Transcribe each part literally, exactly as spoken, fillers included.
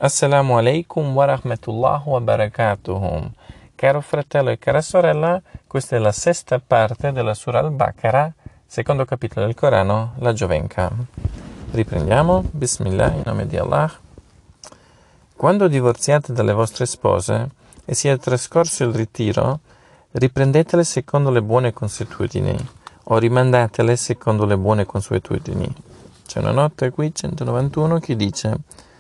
Assalamu alaikum wa rahmatullahi wa barakatuh. Caro fratello e cara sorella, questa è la sesta parte della Surah Al-Baqarah, secondo capitolo del Corano, la Giovenca. Riprendiamo. Bismillah, in nome di Allah. Quando divorziate dalle vostre spose e sia trascorso il ritiro, riprendetele secondo le buone consuetudini o rimandatele secondo le buone consuetudini. C'è una nota qui, centonovantuno, che dice: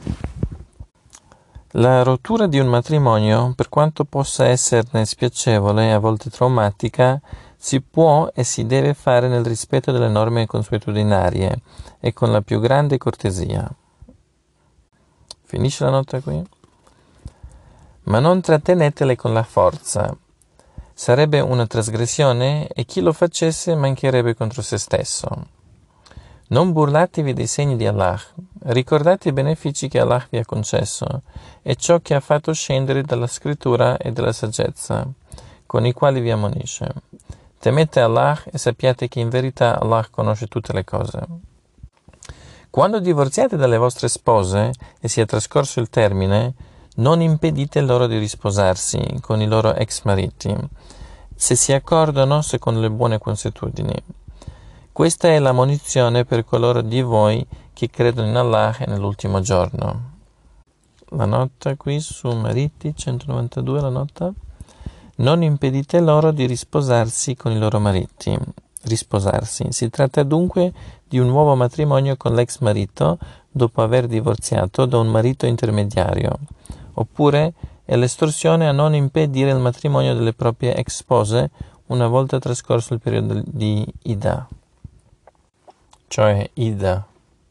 la rottura di un matrimonio, per quanto possa esserne spiacevole e a volte traumatica, si può e si deve fare nel rispetto delle norme consuetudinarie e con la più grande cortesia. Finisce la nota qui. Ma non trattenetele con la forza. Sarebbe una trasgressione e chi lo facesse mancherebbe contro se stesso. Non burlatevi dei segni di Allah, ricordate i benefici che Allah vi ha concesso e ciò che ha fatto scendere dalla scrittura e dalla saggezza, con i quali vi ammonisce. Temete Allah e sappiate che in verità Allah conosce tutte le cose. Quando divorziate dalle vostre spose e sia trascorso il termine, non impedite loro di risposarsi con i loro ex mariti, se si accordano secondo le buone consuetudini. Questa è la munizione per coloro di voi che credono in Allah e nell'ultimo giorno. La nota qui su Mariti, centonovantadue, la nota. Non impedite loro di risposarsi con i loro mariti. Risposarsi. Si tratta dunque di un nuovo matrimonio con l'ex marito dopo aver divorziato da un marito intermediario. Oppure è l'estorsione a non impedire il matrimonio delle proprie ex spose una volta trascorso il periodo di Ida. Cioè Ida.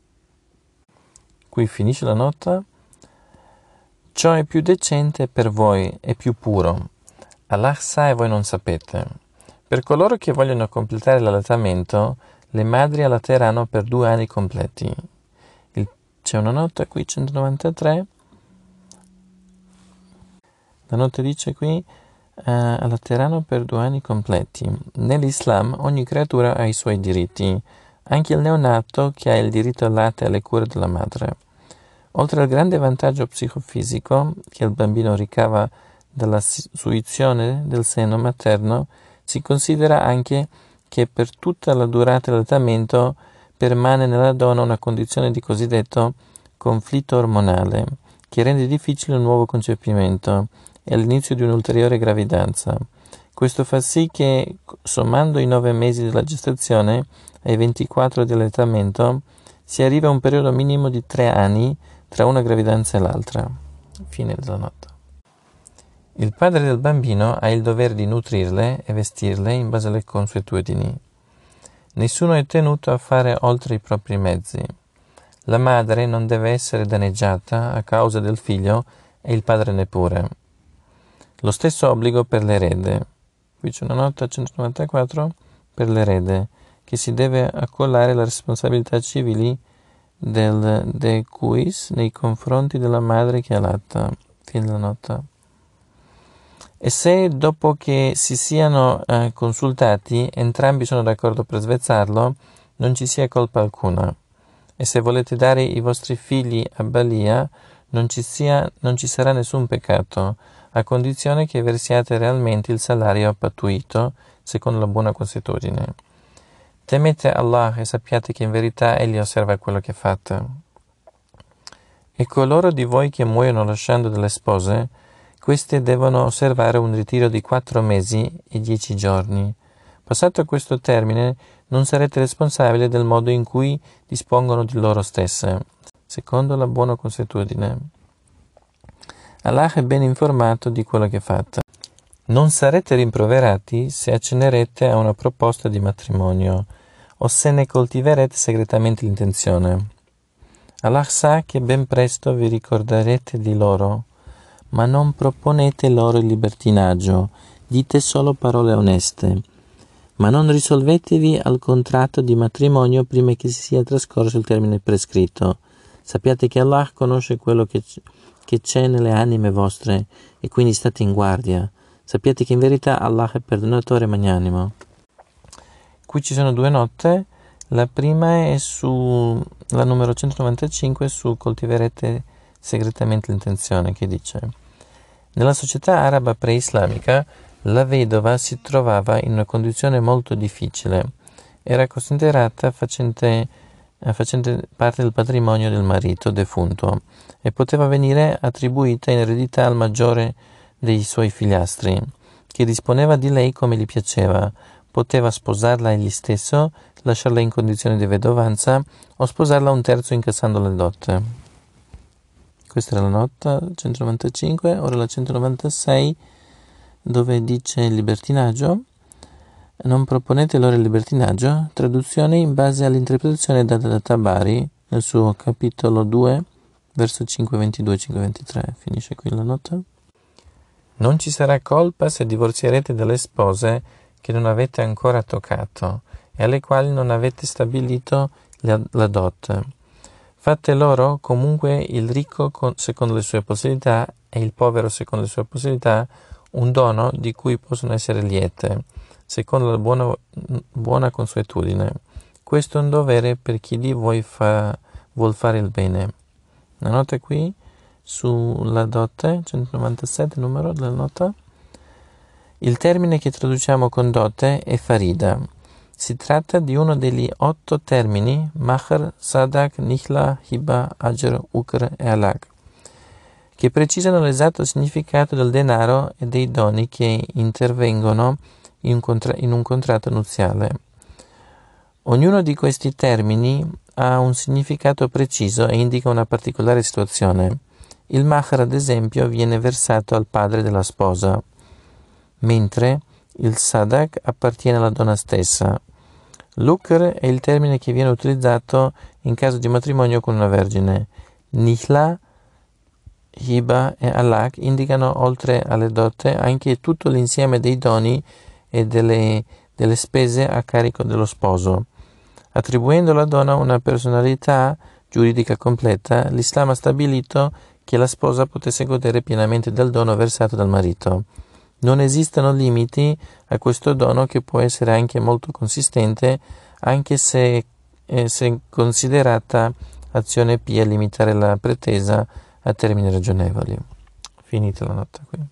Qui finisce la nota. Ciò è più decente per voi e più puro. Allah sa e voi non sapete. Per coloro che vogliono completare l'allattamento, le madri allatteranno per due anni completi. Il, c'è una nota qui, centonovantatré. La nota dice qui, uh, allatteranno per due anni completi. Nell'Islam ogni creatura ha i suoi diritti, anche il neonato che ha il diritto al latte e alle cure della madre. Oltre al grande vantaggio psicofisico che il bambino ricava dalla suizione del seno materno, si considera anche che per tutta la durata dell'allattamento permane nella donna una condizione di cosiddetto conflitto ormonale, che rende difficile un nuovo concepimento e l'inizio di un'ulteriore gravidanza. Questo fa sì che, sommando i nove mesi della gestazione ai ventiquattro di allattamento, si arriva a un periodo minimo di tre anni tra una gravidanza e l'altra. Fine della nota. Il padre del bambino ha il dovere di nutrirle e vestirle in base alle consuetudini. Nessuno è tenuto a fare oltre i propri mezzi. La madre non deve essere danneggiata a causa del figlio e il padre neppure. Lo stesso obbligo per l'erede. Qui c'è una nota centonovantaquattro per l'erede, che si deve accollare la responsabilità civili del decuis nei confronti della madre che allatta. Fine della nota. E se dopo che si siano eh, consultati entrambi sono d'accordo per svezzarlo, non ci sia colpa alcuna. E se volete dare i vostri figli a balia, non ci, sia, non ci sarà nessun peccato, a condizione che versiate realmente il salario pattuito secondo la buona consuetudine. Temete Allah e sappiate che in verità Egli osserva quello che fate. E coloro di voi che muoiono lasciando delle spose, queste devono osservare un ritiro di quattro mesi e dieci giorni. Passato questo termine, non sarete responsabili del modo in cui dispongono di loro stesse, secondo la buona consuetudine. Allah è ben informato di quello che fate. Non sarete rimproverati se accennerete a una proposta di matrimonio o se ne coltiverete segretamente l'intenzione. Allah sa che ben presto vi ricorderete di loro, ma non proponete loro il libertinaggio, dite solo parole oneste, ma non risolvetevi al contratto di matrimonio prima che si sia trascorso il termine prescritto. Sappiate che Allah conosce quello che, c- che c'è nelle anime vostre e quindi state in guardia. Sappiate che in verità Allah è perdonatore e magnanimo. Qui ci sono due note. La prima è su la numero centonovantacinque, su coltiverete segretamente l'intenzione, che dice: nella società araba preislamica la vedova si trovava in una condizione molto difficile. Era considerata facente, facente parte del patrimonio del marito defunto e poteva venire attribuita in eredità al maggiore dei suoi figliastri, che disponeva di lei come gli piaceva. Poteva sposarla egli stesso, lasciarla in condizione di vedovanza o sposarla un terzo incassando le dote. Questa era la nota centonovantacinque, ora la centonovantasei, dove dice il libertinaggio. Non proponete allora il libertinaggio? Traduzione in base all'interpretazione data da Tabari nel suo capitolo due, verso cinque ventidue cinque ventitré. Finisce qui la nota. Non ci sarà colpa se divorzierete dalle spose che non avete ancora toccato e alle quali non avete stabilito la, la dote. Fate loro comunque il ricco con, secondo le sue possibilità e il povero secondo le sue possibilità un dono di cui possono essere liete, secondo la buona, buona consuetudine. Questo è un dovere per chi di voi fa, vuol fare il bene. La nota qui sulla dote, centonovantasette numero della nota. Il termine che traduciamo con dote è farida. Si tratta di uno degli otto termini mahr, sadak, nihla, hiba, ajr, ukr e alak, che precisano l'esatto significato del denaro e dei doni che intervengono in un, contra- in un contratto nuziale. Ognuno di questi termini ha un significato preciso e indica una particolare situazione. Il mahr, ad esempio, viene versato al padre della sposa, mentre il sadak appartiene alla donna stessa. L'ukr è il termine che viene utilizzato in caso di matrimonio con una vergine. Nihla, hiba e alak indicano, oltre alle dote, anche tutto l'insieme dei doni e delle, delle spese a carico dello sposo. Attribuendo alla donna una personalità giuridica completa, l'Islam ha stabilito che la sposa potesse godere pienamente del dono versato dal marito. Non esistono limiti a questo dono, che può essere anche molto consistente, anche se, eh, se considerata azione pia limitare la pretesa a termini ragionevoli. Finita la nota qui.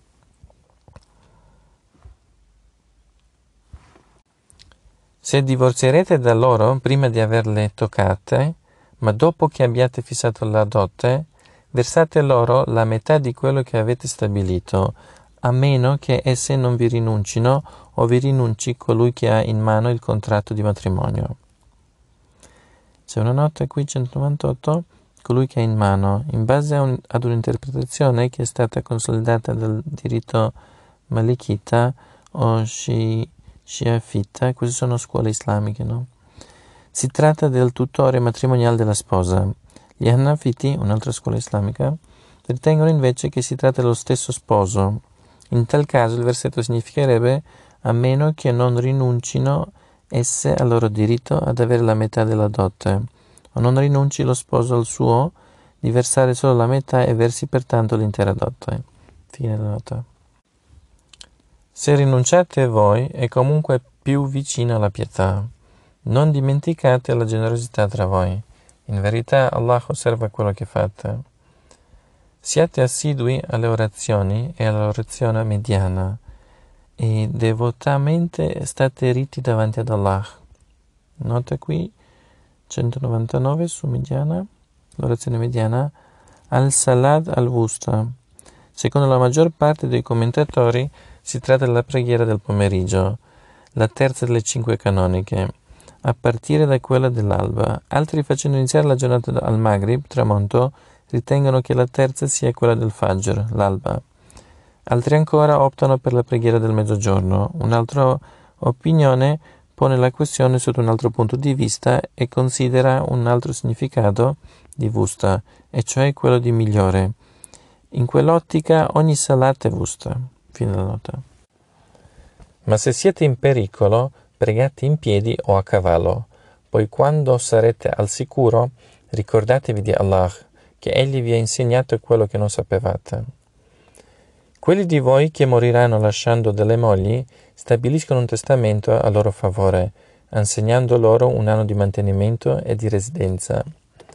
Se divorzierete da loro prima di averle toccate, ma dopo che abbiate fissato la dote, versate loro la metà di quello che avete stabilito, a meno che esse non vi rinuncino o vi rinunci colui che ha in mano il contratto di matrimonio. C'è una nota qui, centonovantotto, colui che ha in mano, in base a un, ad un'interpretazione che è stata consolidata dal diritto malikita o shi, shiafita, queste sono scuole islamiche, no? Si tratta del tutore matrimoniale della sposa. Gli Hanafiti, un'altra scuola islamica, ritengono invece che si tratta dello stesso sposo. In tal caso il versetto significherebbe: a meno che non rinuncino esse al loro diritto ad avere la metà della dote, o non rinunci lo sposo al suo di versare solo la metà e versi pertanto l'intera dote. Fine della nota. Se rinunciate voi, è comunque più vicino alla pietà. Non dimenticate la generosità tra voi. In verità Allah osserva quello che fate. Siate assidui alle orazioni e all'orazione mediana e devotamente state ritti davanti ad Allah. Nota qui centonovantanove su mediana, l'orazione mediana, al-Salat al-Wusta. Secondo la maggior parte dei commentatori si tratta della preghiera del pomeriggio, la terza delle cinque canoniche, a partire da quella dell'alba. Altri, facendo iniziare la giornata al Maghrib, tramonto, ritengono che la terza sia quella del Fajr, l'alba. Altri ancora optano per la preghiera del mezzogiorno. Un'altra opinione pone la questione sotto un altro punto di vista e considera un altro significato di Wusta, e cioè quello di migliore. In quell'ottica ogni salat è Wusta. Fine della nota. Ma se siete in pericolo, pregate in piedi o a cavallo, poi quando sarete al sicuro, ricordatevi di Allah, che Egli vi ha insegnato quello che non sapevate. Quelli di voi che moriranno lasciando delle mogli stabiliscono un testamento a loro favore, assegnando loro un anno di mantenimento e di residenza.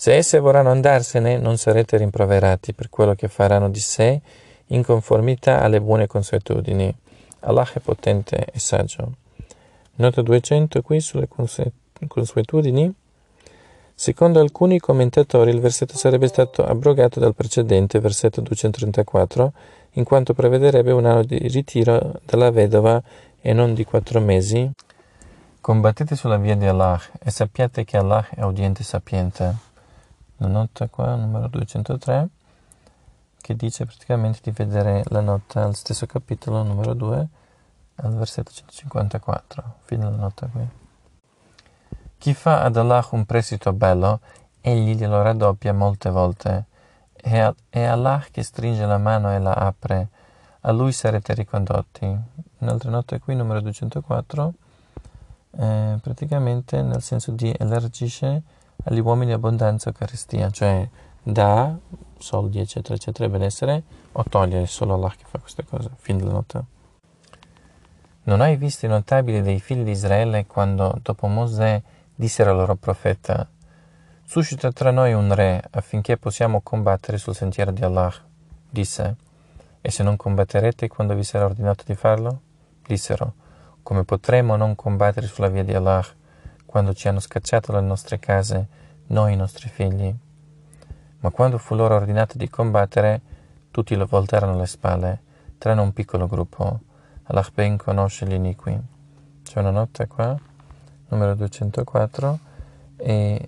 Se esse vorranno andarsene, non sarete rimproverati per quello che faranno di sé in conformità alle buone consuetudini. Allah è potente e saggio. Nota duecento qui sulle consuetudini. Secondo alcuni commentatori il versetto sarebbe stato abrogato dal precedente, versetto duecentotrentaquattro, in quanto prevederebbe un anno di ritiro dalla vedova e non di quattro mesi. Combattete sulla via di Allah e sappiate che Allah è audiente e sapiente. La nota qua, numero duecentotre, che dice praticamente di vedere la nota al stesso capitolo, numero due, al versetto centocinquantaquattro. Fine della nota qui. Chi fa ad Allah un prestito bello, egli glielo raddoppia molte volte. È Allah che stringe la mano e la apre. A lui sarete ricondotti. Un'altra nota qui, numero duecentoquattro, eh, praticamente nel senso di elargisce agli uomini abbondanza e carestia, cioè dà soldi, eccetera, eccetera, benessere, o toglie, solo Allah che fa queste cose. Fine della nota. Non hai visto i notabili dei figli di Israele quando, dopo Mosè, dissero al loro profeta: suscita tra noi un re affinché possiamo combattere sul sentiero di Allah. Disse: e se non combatterete quando vi sarà ordinato di farlo? Dissero: come potremo non combattere sulla via di Allah quando ci hanno scacciato dalle nostre case, noi e i nostri figli? Ma quando fu loro ordinato di combattere, tutti lo voltarono le spalle, tranne un piccolo gruppo. Allah ben conosce gli iniqui. C'è una nota qua, numero duecentoquattro, e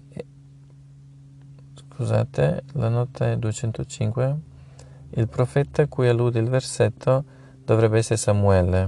scusate, la nota è duecentocinque. Il profeta a cui allude il versetto dovrebbe essere Samuele.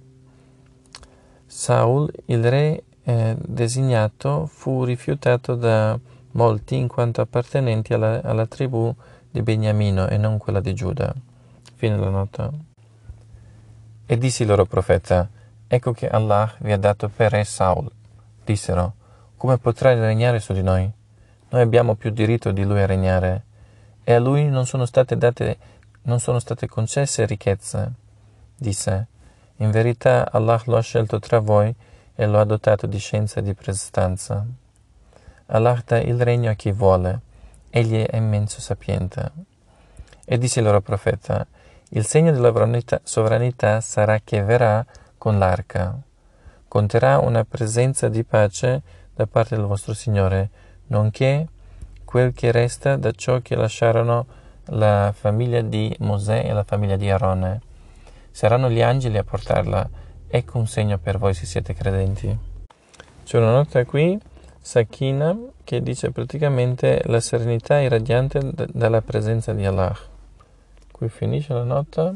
Saul, il re eh, designato, fu rifiutato da molti in quanto appartenenti alla, alla tribù di Beniamino e non quella di Giuda. Fine della nota. E dissi loro profeta: ecco che Allah vi ha dato per re Saul. Dissero: come potrai regnare su di noi? Noi abbiamo più diritto di lui a regnare. E a lui non sono state date, non sono state concesse ricchezze. Disse: in verità Allah lo ha scelto tra voi e lo ha dotato di scienza e di prestanza. Allah dà il regno a chi vuole, egli è immenso sapiente. E disse il loro profeta: il segno della sovranità sarà che verrà con l'arca. Conterrà una presenza di pace da parte del vostro Signore, nonché quel che resta da ciò che lasciarono la famiglia di Mosè e la famiglia di Aarone. Saranno gli angeli a portarla. Ecco un segno per voi se siete credenti. C'è una nota qui, Sakina, che dice praticamente la serenità irradiante d- dalla presenza di Allah. Qui finisce la nota.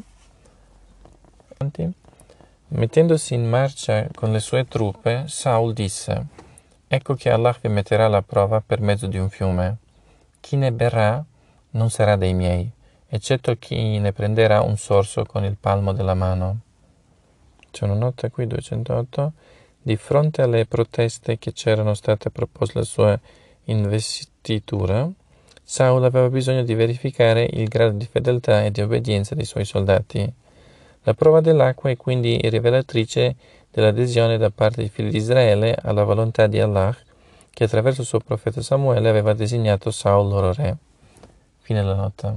Mettendosi in marcia con le sue truppe, Saul disse: ecco che Allah vi metterà alla prova per mezzo di un fiume. Chi ne berrà non sarà dei miei, eccetto chi ne prenderà un sorso con il palmo della mano. C'è una nota qui, duecentootto. Di fronte alle proteste che c'erano state proposte alla sua investitura, Saul aveva bisogno di verificare il grado di fedeltà e di obbedienza dei suoi soldati. La prova dell'acqua è quindi rivelatrice dell'adesione da parte dei figli di Israele alla volontà di Allah, che attraverso il suo profeta Samuele aveva designato Saul loro re. Fine della nota.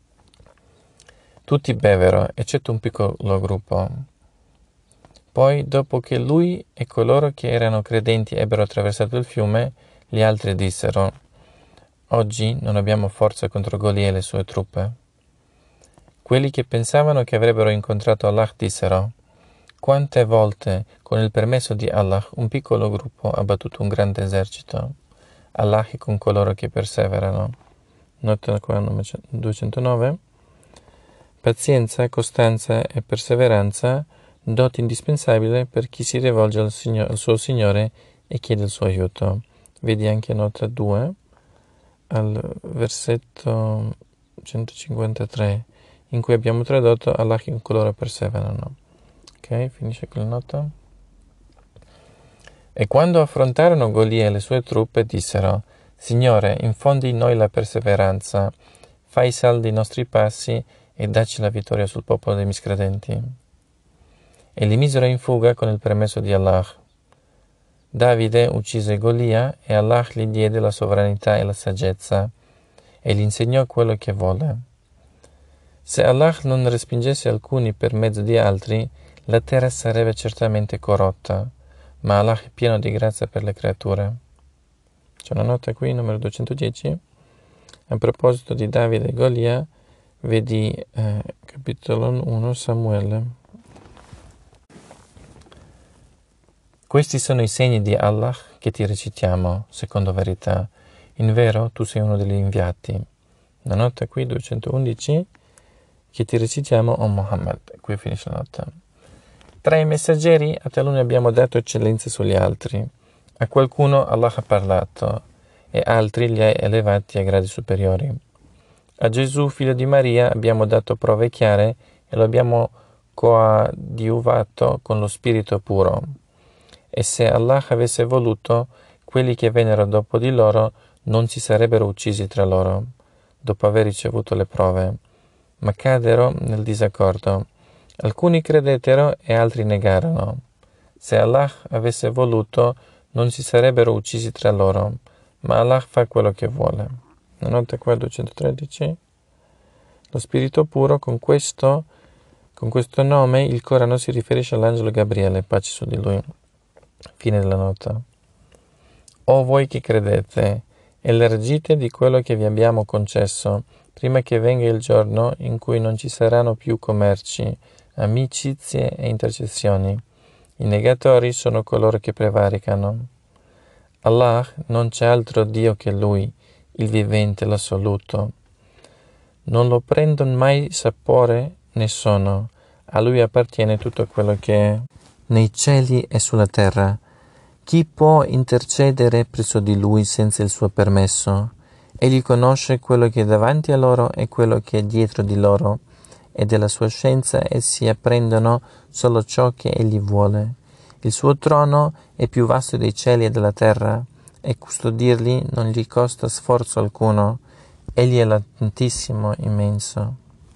Tutti bevvero, eccetto un piccolo gruppo. Poi, dopo che lui e coloro che erano credenti ebbero attraversato il fiume, gli altri dissero: oggi non abbiamo forza contro Golia e le sue truppe. Quelli che pensavano che avrebbero incontrato Allah dissero: quante volte, con il permesso di Allah, un piccolo gruppo ha battuto un grande esercito. Allah è con coloro che perseverano. Nota qua duecentonove. Pazienza, costanza e perseveranza, doti indispensabile per chi si rivolge al, signor, al suo Signore e chiede il suo aiuto. Vedi anche nota due, al versetto centocinquantatré, in cui abbiamo tradotto Allah che coloro perseverano. Ok, finisce quella nota. E quando affrontarono Golia e le sue truppe, dissero: Signore, infondi in noi la perseveranza, fai saldi i nostri passi e dacci la vittoria sul popolo dei miscredenti. E li misero in fuga con il permesso di Allah. Davide uccise Golia e Allah gli diede la sovranità e la saggezza e gli insegnò quello che vuole. Se Allah non respingesse alcuni per mezzo di altri, la terra sarebbe certamente corrotta, ma Allah è pieno di grazia per le creature. C'è una nota qui, numero duecentodieci. A proposito di Davide e Golia, vedi eh, capitolo uno Samuele. Questi sono i segni di Allah che ti recitiamo, secondo verità. In vero, tu sei uno degli inviati. La nota qui, duecentoundici, che ti recitiamo, o Muhammad. Qui finisce la nota. Tra i messaggeri, a taluni abbiamo dato eccellenze sugli altri. A qualcuno Allah ha parlato, e altri li ha elevati a gradi superiori. A Gesù, figlio di Maria, abbiamo dato prove chiare e lo abbiamo coadiuvato con lo spirito puro. E se Allah avesse voluto, quelli che vennero dopo di loro non si sarebbero uccisi tra loro, dopo aver ricevuto le prove, ma caddero nel disaccordo. Alcuni credettero e altri negarono. Se Allah avesse voluto, non si sarebbero uccisi tra loro, ma Allah fa quello che vuole. La nota qua duecentotredici. Lo spirito puro, con questo, con questo nome, il Corano si riferisce all'angelo Gabriele, pace su di lui. Fine della nota. O voi che credete, elargite di quello che vi abbiamo concesso, prima che venga il giorno in cui non ci saranno più commerci, amicizie e intercessioni. I negatori sono coloro che prevaricano. Allah non c'è altro Dio che Lui, il vivente, l'assoluto. Non lo prendono mai sapore né sonno. A Lui appartiene tutto quello che è nei cieli e sulla terra. Chi può intercedere presso di Lui senza il suo permesso? Egli conosce quello che è davanti a loro e quello che è dietro di loro, e della sua scienza essi apprendono solo ciò che Egli vuole. Il suo trono è più vasto dei cieli e della terra, e custodirli non gli costa sforzo alcuno. Egli è l'Altissimo, immenso.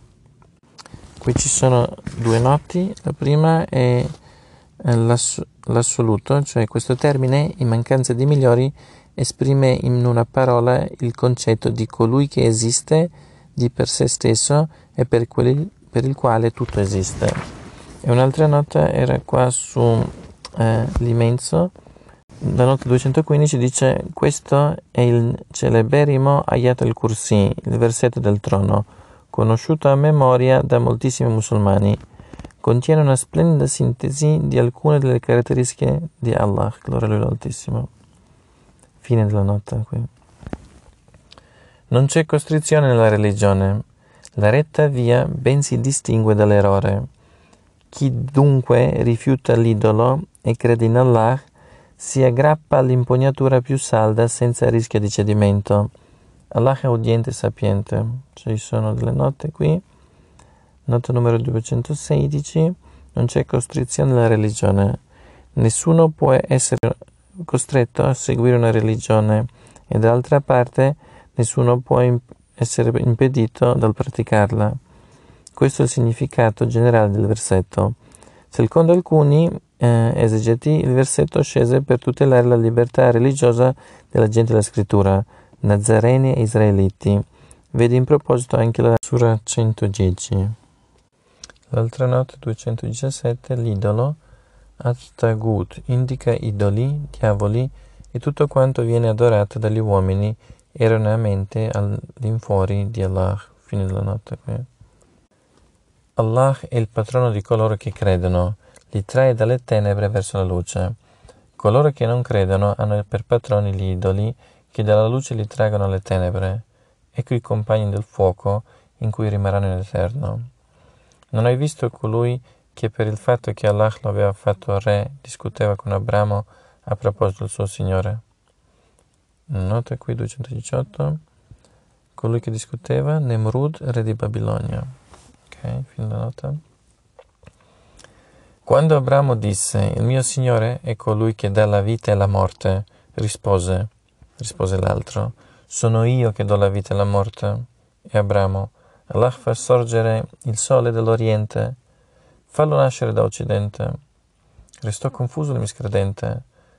Qui ci sono due noti. La prima è l'ass- l'assoluto, cioè questo termine, in mancanza di migliori, esprime in una parola il concetto di colui che esiste di per sé stesso e per, quelli, per il quale tutto esiste. E un'altra nota era qua su eh, l'immenso. La nota duecentoquindici dice: questo è il celeberrimo Ayat al-Kursi, il versetto del trono, conosciuto a memoria da moltissimi musulmani. Contiene una splendida sintesi di alcune delle caratteristiche di Allah, gloria a lui l'Altissimo. Fine della nota qui. Non c'è costrizione nella religione. La retta via ben si distingue dall'errore. Chi dunque rifiuta l'idolo e crede in Allah si aggrappa all'impugnatura più salda senza rischio di cedimento. Allah è udente e sapiente. Ci sono delle note qui. Nota numero duecentosedici. Non c'è costrizione nella religione. Nessuno può essere costretto a seguire una religione e d'altra parte nessuno può imp- essere impedito dal praticarla. Questo è il significato generale del versetto. Secondo alcuni eh, esegeti, il versetto scese per tutelare la libertà religiosa della gente della scrittura, nazareni e israeliti. Vedi in proposito anche la Sura centodieci. L'altra nota duecentodiciassette, l'idolo, At-Tagut, indica idoli, diavoli e tutto quanto viene adorato dagli uomini erroneamente all'infuori di Allah. Fine della nota qui. Allah è il patrono di coloro che credono, li trae dalle tenebre verso la luce. Coloro che non credono hanno per patroni gli idoli che dalla luce li traggono alle tenebre. Ecco i compagni del fuoco in cui rimarranno in eterno. Non hai visto colui che per il fatto che Allah lo aveva fatto re discuteva con Abramo a proposito del suo Signore? Nota qui duecentodiciotto. Colui che discuteva, Nemrud, re di Babilonia. Ok, fine della nota. Quando Abramo disse: il mio Signore è colui che dà la vita e la morte, rispose, rispose l'altro: sono io che do la vita e la morte. E Abramo: Allah fa sorgere il sole dall'oriente, fallo nascere da occidente. Restò confuso il miscredente.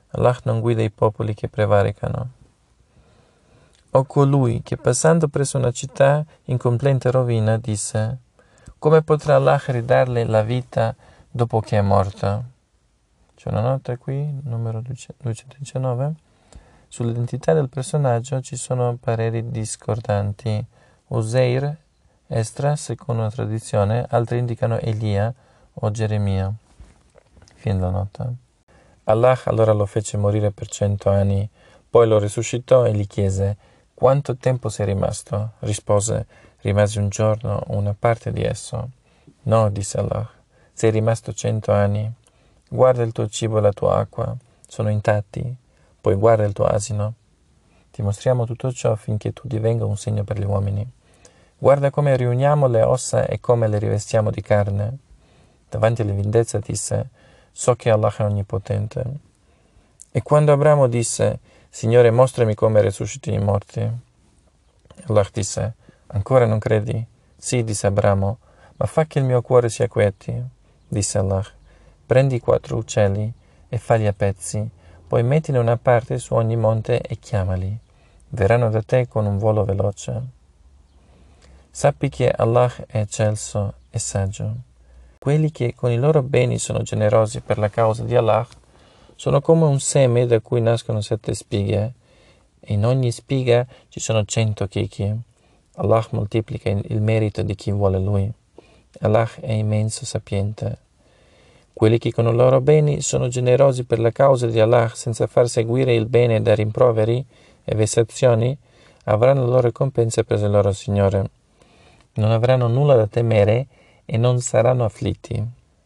Allah non guida i popoli che prevaricano. O colui che passando presso una città in completa rovina disse: come potrà Allah ridarle la vita dopo che è morta? C'è una nota qui, numero duecentodiciannove. Sull'identità del personaggio ci sono pareri discordanti. Uzair, Estra, secondo una tradizione, altri indicano Elia o Geremia. Fine della nota. Allah allora lo fece morire per cento anni, poi lo risuscitò e gli chiese: quanto tempo sei rimasto? Rispose: rimasi un giorno o una parte di esso. No, disse Allah, sei rimasto cento anni. Guarda il tuo cibo e la tua acqua, sono intatti. Poi guarda il tuo asino. Ti mostriamo tutto ciò affinché tu divenga un segno per gli uomini. Guarda come riuniamo le ossa e come le rivestiamo di carne. Davanti all'evidenza disse: so che Allah è onnipotente. E quando Abramo disse: Signore, mostrami come risusciti i morti, Allah disse: ancora non credi? Sì, disse Abramo, ma fa che il mio cuore si acquieti. Disse Allah: prendi i quattro uccelli e falli a pezzi, poi mettili una parte su ogni monte e chiamali. Verranno da te con un volo veloce. Sappi che Allah è eccelso e saggio. Quelli che con i loro beni sono generosi per la causa di Allah sono come un seme da cui nascono sette spighe, e in ogni spiga ci sono cento chicchi. Allah moltiplica il merito di chi vuole Lui. Allah è immenso sapiente. Quelli che con i loro beni sono generosi per la causa di Allah senza far seguire il bene da rimproveri e vessazioni, avranno la loro ricompensa presso il loro Signore. Non avranno nulla da temere e non saranno afflitti.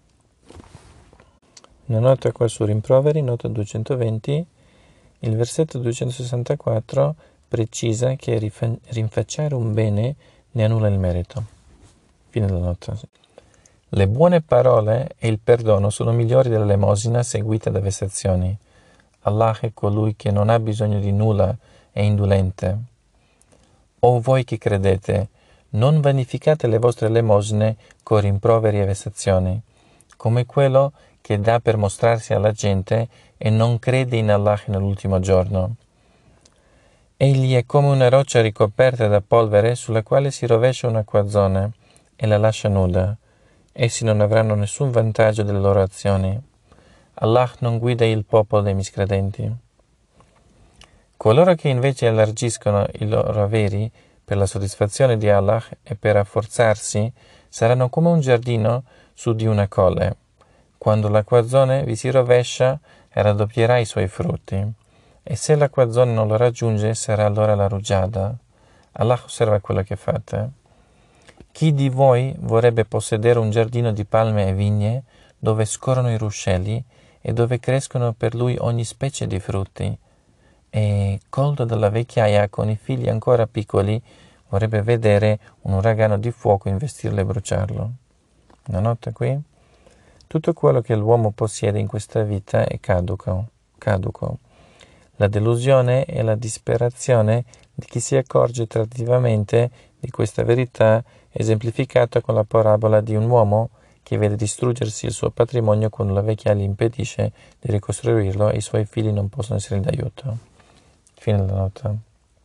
Una nota qua su rimproveri, nota duecentoventi, il versetto duecentosessantaquattro precisa che rinfacciare un bene ne annulla il merito. Fine della nota. Le buone parole e il perdono sono migliori dell'elemosina seguita da vessazioni. Allah è colui che non ha bisogno di nulla, è indolente. O voi che credete, non vanificate le vostre elemosine con rimproveri e vessazioni, come quello che dà per mostrarsi alla gente e non crede in Allah nell'ultimo giorno. Egli è come una roccia ricoperta da polvere sulla quale si rovescia un acquazzone e la lascia nuda. Essi non avranno nessun vantaggio delle loro azioni. Allah non guida il popolo dei miscredenti. Coloro che invece allargiscono i loro averi per la soddisfazione di Allah e per rafforzarsi saranno come un giardino su di una colle. Quando l'acquazzone vi si rovescia, raddoppierà i suoi frutti. E se l'acquazzone non lo raggiunge, sarà allora la rugiada. Allah osserva quello che fate. Chi di voi vorrebbe possedere un giardino di palme e vigne, dove scorrono i ruscelli e dove crescono per lui ogni specie di frutti? E, colto dalla vecchiaia con i figli ancora piccoli, vorrebbe vedere un uragano di fuoco investirlo e bruciarlo. Una nota qui? Tutto quello che l'uomo possiede in questa vita è caduco. caduco. La delusione e la disperazione di chi si accorge tardivamente di questa verità è esemplificata con la parabola di un uomo che vede distruggersi il suo patrimonio quando la vecchia gli impedisce di ricostruirlo e i suoi figli non possono essere d'aiuto. Fine della nota.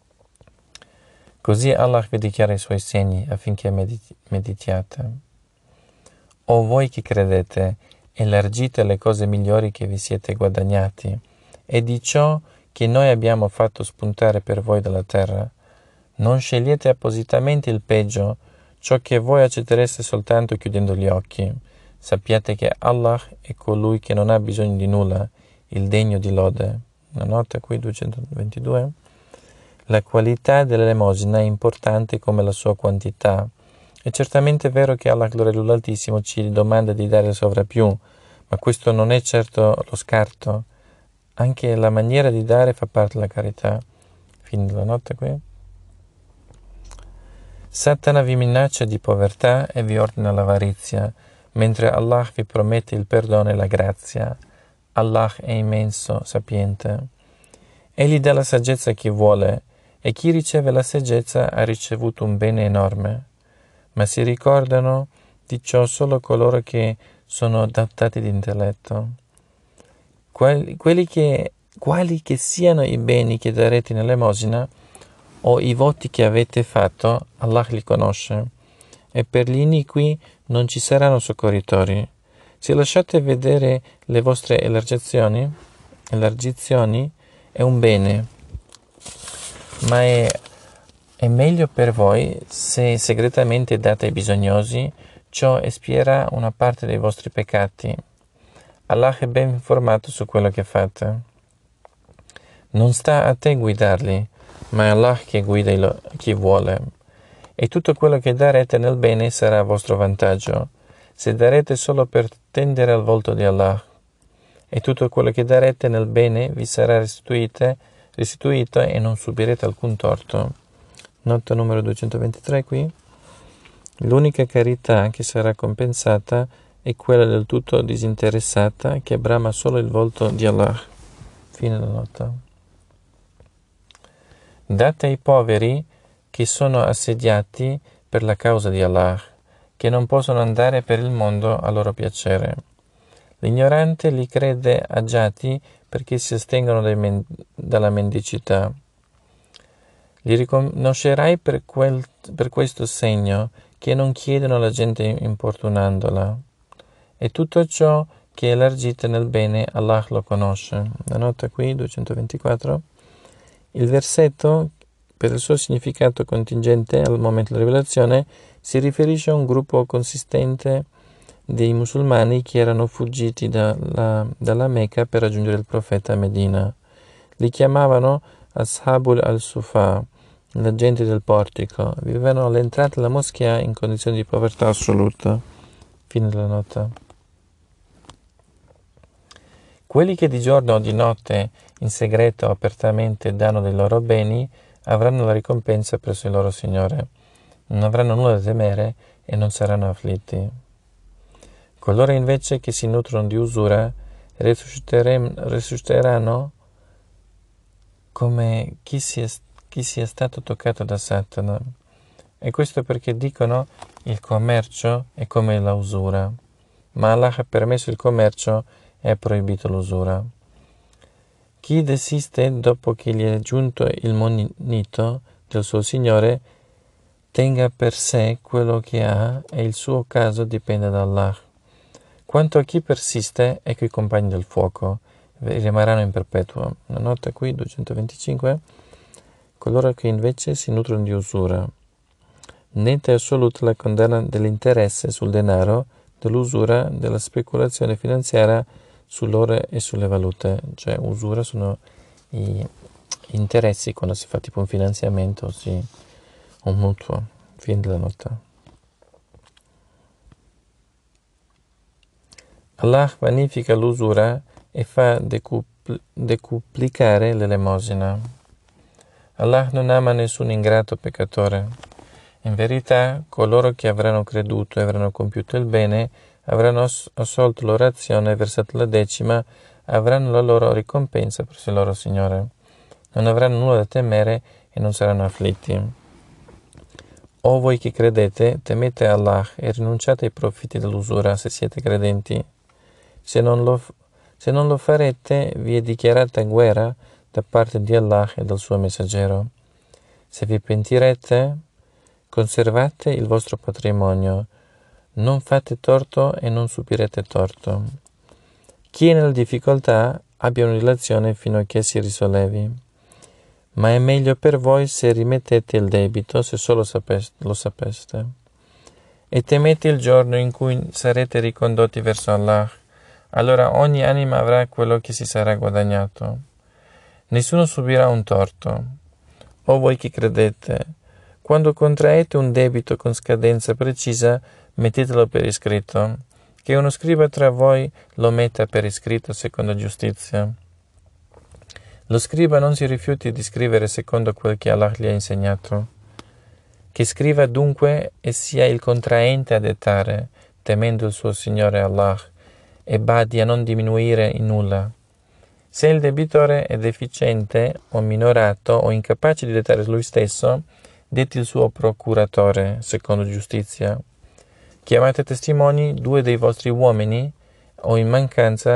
Così Allah vi dichiara i suoi segni affinché mediti- meditiate. O voi che credete, elargite le cose migliori che vi siete guadagnati e di ciò che noi abbiamo fatto spuntare per voi dalla terra. Non scegliete appositamente il peggio, ciò che voi accettereste soltanto chiudendo gli occhi. Sappiate che Allah è colui che non ha bisogno di nulla, il degno di lode. Una nota qui, duecentoventidue. La qualità dell'elemosina è importante come la sua quantità. È certamente vero che Allah, gloria all'Altissimo, ci domanda di dare il sovrappiù, ma questo non è certo lo scarto. Anche la maniera di dare fa parte della carità. Fine della nota qui. Satana vi minaccia di povertà e vi ordina l'avarizia, mentre Allah vi promette il perdono e la grazia. Allah è immenso, sapiente. Egli dà la saggezza a chi vuole, e chi riceve la saggezza ha ricevuto un bene enorme. Ma si ricordano di ciò solo coloro che sono dotati di intelletto. Quelli che Quali che siano i beni che darete in elemosina o i voti che avete fatto, Allah li conosce, e per gli iniqui non ci saranno soccorritori. Se lasciate vedere le vostre elargizioni, elargizioni è un bene, ma è, è meglio per voi se segretamente date ai bisognosi, ciò espierà una parte dei vostri peccati. Allah è ben informato su quello che fate. Non sta a te guidarli, ma è Allah che guida chi vuole. E tutto quello che darete nel bene sarà a vostro vantaggio, se darete solo per tendere al volto di Allah. E tutto quello che darete nel bene vi sarà restituito e non subirete alcun torto. Nota numero duecentoventitré qui. L'unica carità che sarà compensata è quella del tutto disinteressata che brama solo il volto di Allah. Fine della nota. Date ai poveri che sono assediati per la causa di Allah, che non possono andare per il mondo a loro piacere. L'ignorante li crede agiati perché si astengono dai men- dalla mendicità. Li riconoscerai per, quel, per questo segno che non chiedono alla gente importunandola. E tutto ciò che elargite nel bene, Allah lo conosce. La nota qui, duecentoventiquattro. Il versetto, per il suo significato contingente al momento della rivelazione, si riferisce a un gruppo consistente dei musulmani che erano fuggiti dalla, dalla Mecca per raggiungere il profeta a Medina. Li chiamavano Ashabul al-Sufa, la gente del portico. Vivevano all'entrata della moschea in condizioni di povertà assoluta. Fine della nota. Quelli che di giorno o di notte, in segreto o apertamente, danno dei loro beni, avranno la ricompensa presso il loro Signore. Non avranno nulla da temere e non saranno afflitti. Coloro invece che si nutrono di usura risusciteranno come chi sia, chi sia stato toccato da Satana. E questo perché dicono il commercio è come la usura, ma Allah ha permesso il commercio e ha proibito l'usura. Chi desiste dopo che gli è giunto il monito del suo Signore, tenga per sé quello che ha e il suo caso dipende da Allah. Quanto a chi persiste, ecco i compagni del fuoco, rimarranno in perpetuo. Una nota qui, duecentoventicinque. Coloro che invece si nutrono di usura. Netta e assoluta la condanna dell'interesse sul denaro, dell'usura, della speculazione finanziaria sull'oro e sulle valute. Cioè, usura sono gli interessi quando si fa tipo un finanziamento o sì, un mutuo. Fine della nota. Allah vanifica l'usura e fa decupl- decuplicare l'elemosina. Allah non ama nessun ingrato peccatore. In verità, coloro che avranno creduto e avranno compiuto il bene, avranno assolto l'orazione e versato la decima, avranno la loro ricompensa presso il loro Signore. Non avranno nulla da temere e non saranno afflitti. O voi che credete, temete Allah e rinunciate ai profitti dell'usura se siete credenti. Se non lo, se non lo farete, vi è dichiarata guerra da parte di Allah e del suo messaggero. Se vi pentirete, conservate il vostro patrimonio, non fate torto e non subirete torto. Chi è nella difficoltà abbia una relazione fino a che si risollevi. Ma è meglio per voi se rimettete il debito, se solo sapeste, lo sapeste. E temete il giorno in cui sarete ricondotti verso Allah. Allora ogni anima avrà quello che si sarà guadagnato. Nessuno subirà un torto. O voi che credete, quando contraete un debito con scadenza precisa, mettetelo per iscritto, che uno scriba tra voi lo metta per iscritto secondo giustizia. Lo scriba non si rifiuti di scrivere secondo quel che Allah gli ha insegnato. Che scriva dunque e sia il contraente a dettare, temendo il suo Signore Allah, e badi a non diminuire in nulla. Se il debitore è deficiente o minorato o incapace di dettare lui stesso, detti il suo procuratore, secondo giustizia. Chiamate testimoni due dei vostri uomini, o in mancanza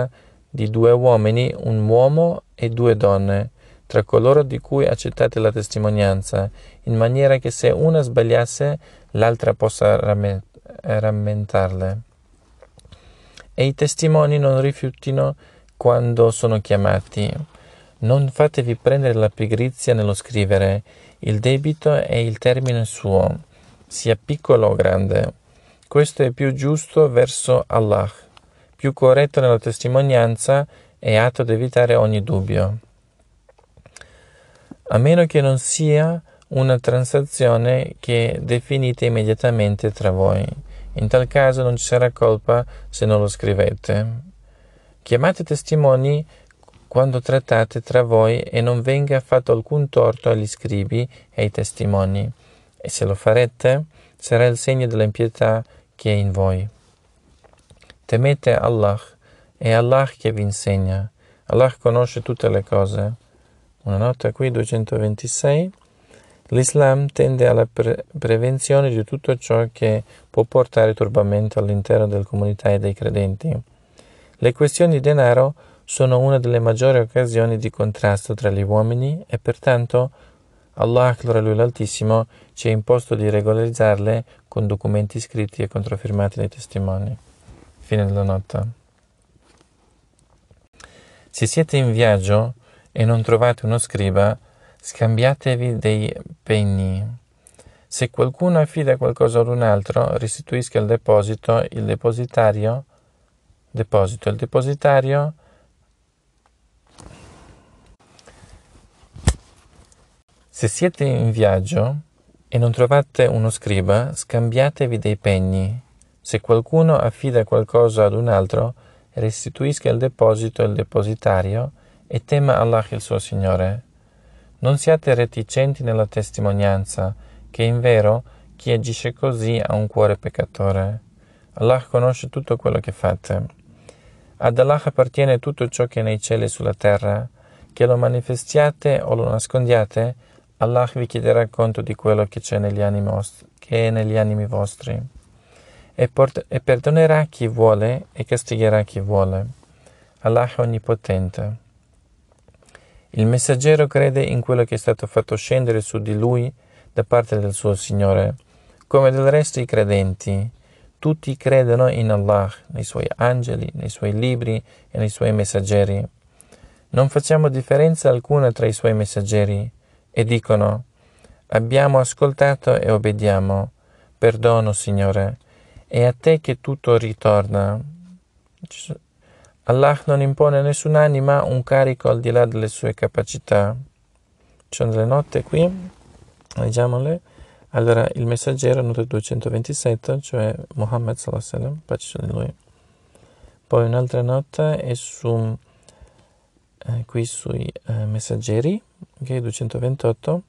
di due uomini, un uomo e due donne, tra coloro di cui accettate la testimonianza, in maniera che se una sbagliasse, l'altra possa rammentarle. E i testimoni non rifiutino quando sono chiamati. Non fatevi prendere la pigrizia nello scrivere. Il debito è il termine suo, sia piccolo o grande. Questo è più giusto verso Allah, più corretto nella testimonianza e atto ad evitare ogni dubbio. A meno che non sia una transazione che definite immediatamente tra voi. In tal caso non ci sarà colpa se non lo scrivete. Chiamate testimoni quando trattate tra voi e non venga fatto alcun torto agli scribi e ai testimoni. E se lo farete, sarà il segno dell'impietà che è in voi. Temete Allah, è Allah che vi insegna. Allah conosce tutte le cose. Una nota qui, duecentoventisei. L'Islam tende alla pre- prevenzione di tutto ciò che può portare turbamento all'interno della comunità e dei credenti. Le questioni di denaro sono una delle maggiori occasioni di contrasto tra gli uomini e pertanto Allah, gloria a Lui l'Altissimo, ci ha imposto di regolarizzarle con documenti scritti e controfirmati dai testimoni. Fine della nota. Se siete in viaggio e non trovate uno scriba, scambiatevi dei pegni. Se qualcuno affida qualcosa ad un altro, restituisca il deposito, il depositario, deposito, il depositario Se siete in viaggio e non trovate uno scriba, scambiatevi dei pegni. Se qualcuno affida qualcosa ad un altro, restituisca il deposito al depositario e tema Allah il suo Signore. Non siate reticenti nella testimonianza, che in vero chi agisce così ha un cuore peccatore. Allah conosce tutto quello che fate. Ad Allah appartiene tutto ciò che è nei cieli e sulla terra. Che lo manifestiate o lo nascondiate, Allah vi chiederà conto di quello che c'è negli animi vostri, che è negli animi vostri. E, port- e perdonerà chi vuole e castigherà chi vuole. Allah è onnipotente. Il messaggero crede in quello che è stato fatto scendere su di lui da parte del suo Signore, come del resto i credenti. Tutti credono in Allah, nei suoi angeli, nei suoi libri e nei suoi messaggeri. Non facciamo differenza alcuna tra i suoi messaggeri e dicono: abbiamo ascoltato e obbediamo. Perdono, Signore, è a te che tutto ritorna. Allah non impone a nessun'anima un carico al di là delle sue capacità. Ci sono delle note qui, leggiamole. Allora, il messaggero, nota duecentoventisette, cioè Muhammad sallallahu alaihi wasallam, pace di lui. Poi un'altra nota è su, eh, qui sui eh, messaggeri, ok, duecentoventotto.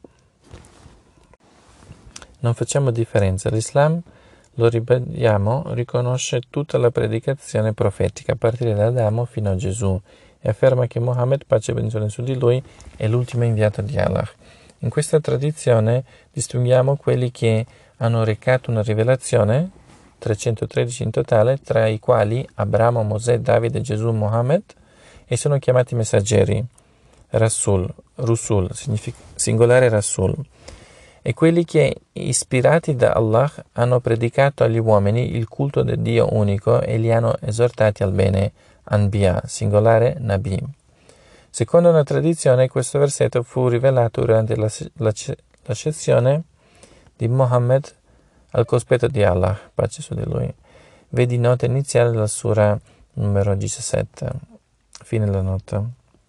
Non facciamo differenza. L'Islam, lo ribadiamo, riconosce tutta la predicazione profetica a partire da Adamo fino a Gesù e afferma che Muhammad, pace e benedizione su di lui, è l'ultimo inviato di Allah. In questa tradizione distinguiamo quelli che hanno recato una rivelazione, trecentotredici in totale, tra i quali Abramo, Mosè, Davide, Gesù, Muhammad, e sono chiamati messaggeri, Rasul, Rusul, significa singolare Rasul, e quelli che, ispirati da Allah, hanno predicato agli uomini il culto del Dio unico e li hanno esortati al bene, Anbiya, singolare Nabi. Secondo una tradizione, questo versetto fu rivelato durante la, la, l'accezione di Muhammad al cospetto di Allah, pace su di lui. Vedi nota iniziale della sura numero diciassette. Fine della nota.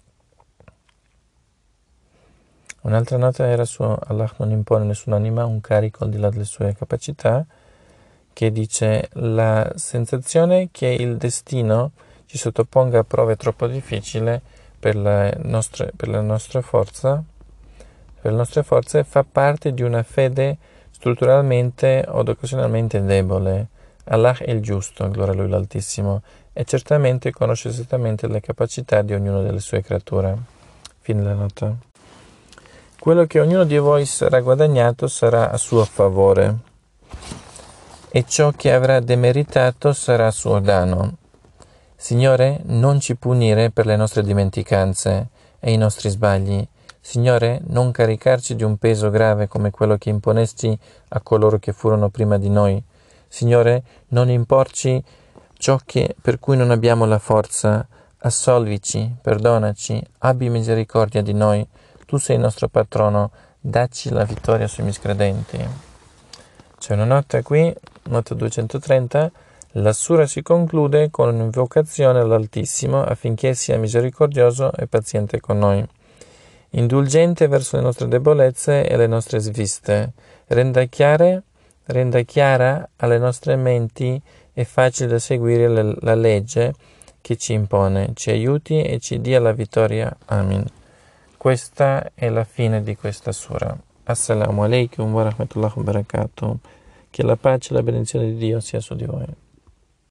Un'altra nota era su Allah non impone a nessun'anima un carico al di là delle sue capacità, che dice: la sensazione che il destino ci sottoponga a prove troppo difficili per le nostre, per la nostra forza, per le nostre forze fa parte di una fede strutturalmente o occasionalmente debole. Allah è il giusto, gloria a Lui l'Altissimo, e certamente conosce esattamente le capacità di ognuna delle sue creature. Fine della nota. Quello che ognuno di voi sarà guadagnato sarà a suo favore, e ciò che avrà demeritato sarà a suo danno. Signore, non ci punire per le nostre dimenticanze e i nostri sbagli. Signore, non caricarci di un peso grave come quello che imponesti a coloro che furono prima di noi. Signore, non imporci ciò che, per cui non abbiamo la forza. Assolvici, perdonaci, abbi misericordia di noi. Tu sei il nostro patrono, dacci la vittoria sui miscredenti. C'è una nota qui, nota duecentotrenta. La sura si conclude con un'invocazione all'Altissimo affinché sia misericordioso e paziente con noi, indulgente verso le nostre debolezze e le nostre sviste, renda chiare, renda chiara alle nostre menti e facile da seguire le, la legge che ci impone, ci aiuti e ci dia la vittoria. Amin. Questa è la fine di questa sura. Assalamu alaikum wa rahmatullahi wa barakatuh. Che la pace e la benedizione di Dio sia su di voi.